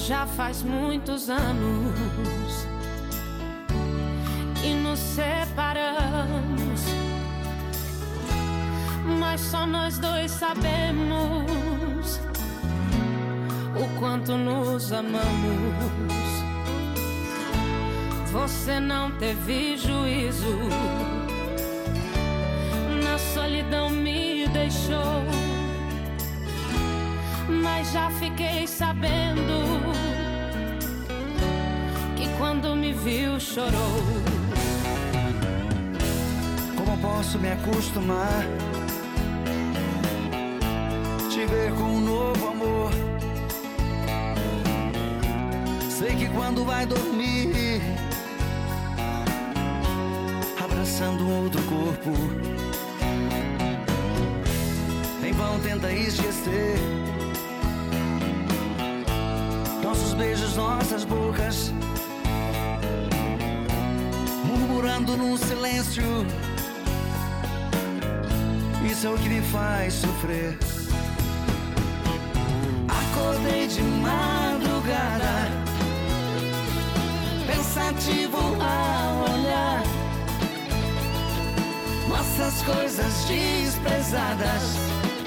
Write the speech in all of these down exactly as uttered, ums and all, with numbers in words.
Já faz muitos anos que nos separamos, mas só nós dois sabemos o quanto nos amamos. Você não teve juízo, na solidão me deixou, mas já fiquei sabendo que quando me viu chorou. Como posso me acostumar, te ver com um novo amor? Sei que quando vai dormir, abraçando outro corpo, em vão tenta esquecer nossos beijos, nossas bocas, murmurando no silêncio. Isso é o que me faz sofrer. Acordei de madrugada, pensativo ao olhar nossas coisas desprezadas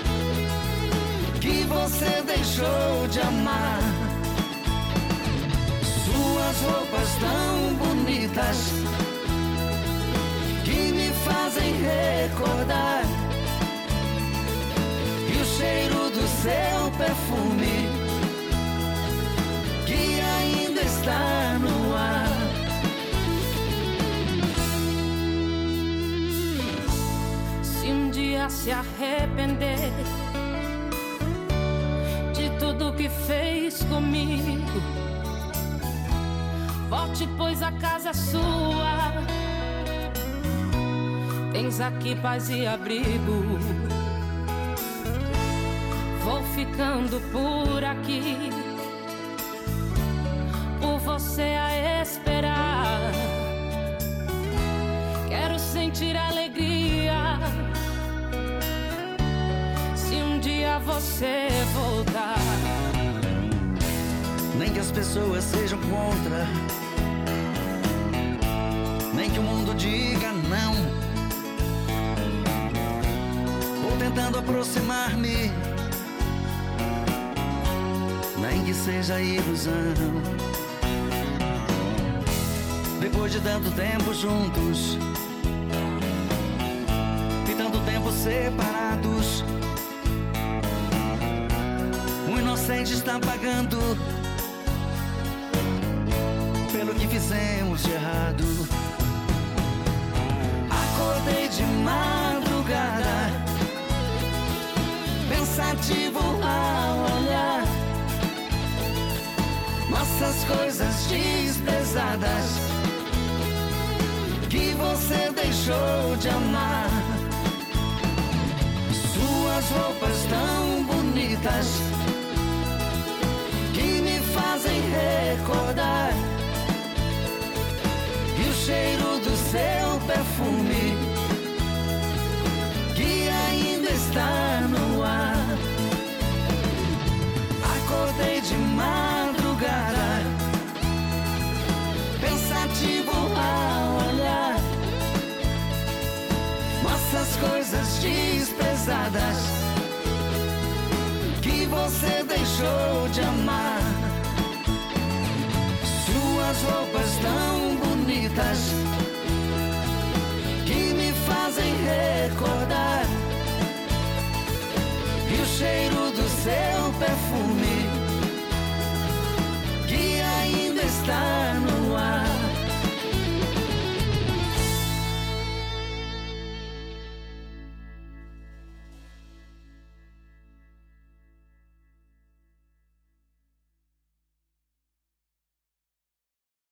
que você deixou de amar. Suas roupas tão bonitas que me fazem recordar, e o cheiro do seu perfume que ainda está no ar. Se um dia se arrepender de tudo que fez comigo, volte, pois a casa é sua. Tens aqui paz e abrigo. Vou ficando por aqui, por você a esperar. Quero sentir alegria se um dia você voltar. Nem que as pessoas sejam contra, nem que o mundo diga não, vou tentando aproximar-me, nem que seja ilusão. Depois de tanto tempo juntos e tanto tempo separados, o inocente está pagando pelo que fizemos de errado. Acordei de madrugada, pensativo ao olhar nossas coisas desprezadas que você deixou de amar. Suas roupas tão bonitas que me fazem recordar, e o cheiro do seu perfume que ainda está no ar. Acordei de madrugada, pensativo ao olhar nossas coisas desprezadas que você deixou de amar. Suas roupas tão bonitas que me fazem recordar, e o cheiro do seu perfume